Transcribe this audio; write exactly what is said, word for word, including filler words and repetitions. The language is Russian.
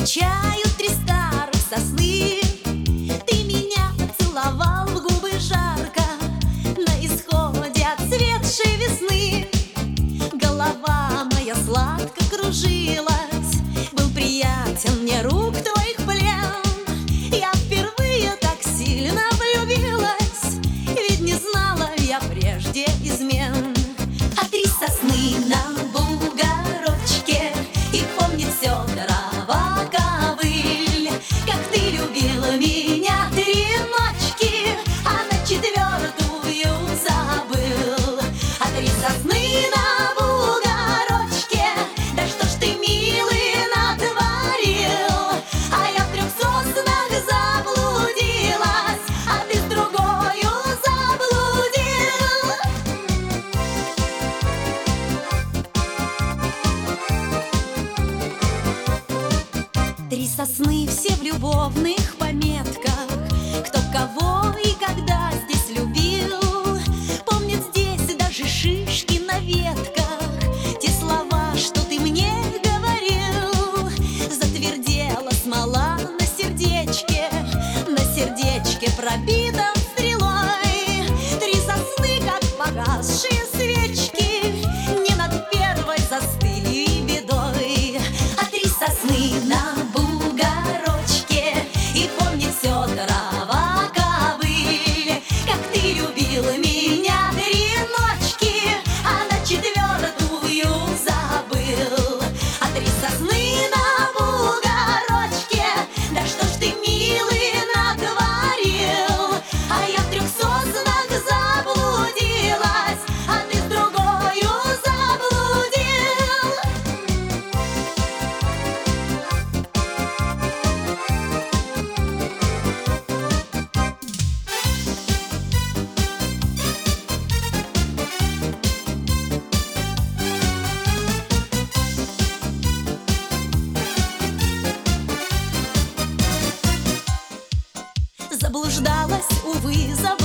встречают три старых сосны. Ты меня поцеловал в губы жарко на исходе отцветшей весны. Голова моя сладко кружилась, был приятен мне рук твоих плен. Я впервые так сильно влюбилась, ведь не знала я прежде измен. А три сосны на бугорочке, и помнит все трава ковыль. Как ты любил меня три ночки, а на четвертую забыл. А три сосны на бугорочке, да что ж ты, милый, натворил? А я в трех соснах заблудилась, а ты с другою заблудил. Три сосны все в любовных пометках, кто кого и когда здесь любил. Помнит здесь даже шишки на ветках, те слова, что ты мне говорил. Затвердела смола на сердечке, на сердечке пробитом стрелой. Три сосны, как погасшие свечки, не над первой застыли бедой. А три сосны на бугорочке, и помнит все трава ковыль. Как ты любил меня три ночки, а на четвертую забыл. А три сосны на бугорочке, да что ж ты, милый, натворил? А я в трех соснах заблудилась, а ты с другою заблудил. Заблуждалась, увы, заблудилась.